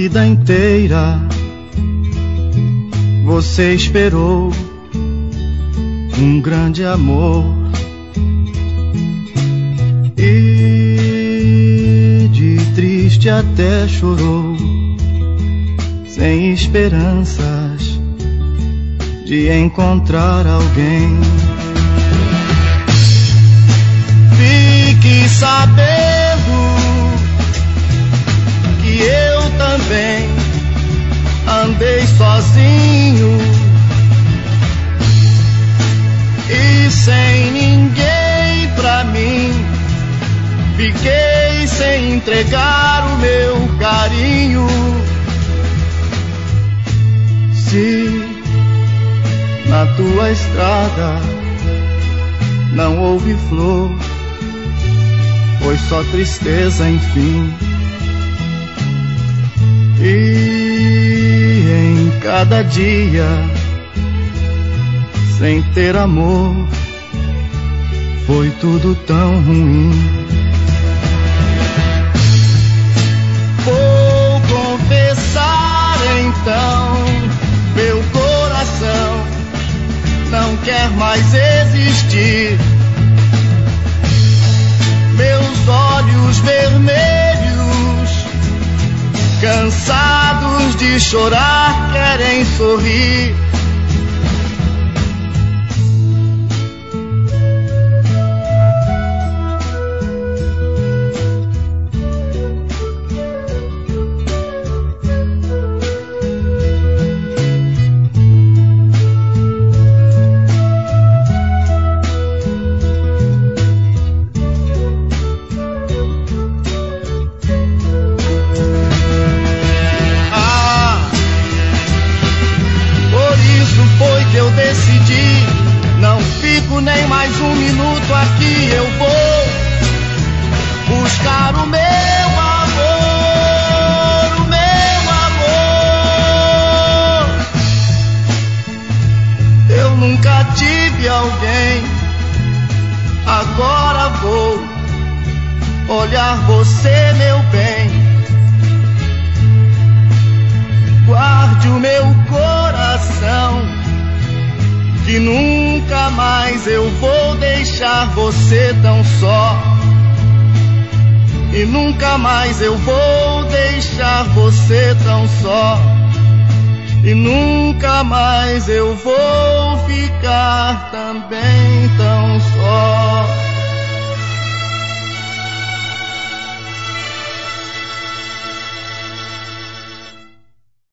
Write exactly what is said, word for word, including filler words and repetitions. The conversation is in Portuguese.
vida inteira você esperou um grande amor e de triste até chorou, sem esperanças de encontrar alguém. Fique sabendo que eu também andei sozinho e sem ninguém pra mim. Fiquei sem entregar o meu carinho. Se na tua estrada não houve flor, foi só tristeza, enfim. E em cada dia, sem ter amor, foi tudo tão ruim. Vou confessar então, meu coração não quer mais existir. Meus olhos vermelhos, cansados de chorar, querem sorrir. Nem mais um minuto aqui, eu vou buscar o meu amor, o meu amor. Eu nunca tive alguém, agora vou olhar você, meu bem. Guarde o meu coração, que nunca mais eu vou deixar você tão só. E nunca mais eu vou deixar você tão só. E nunca mais eu vou ficar também tão só.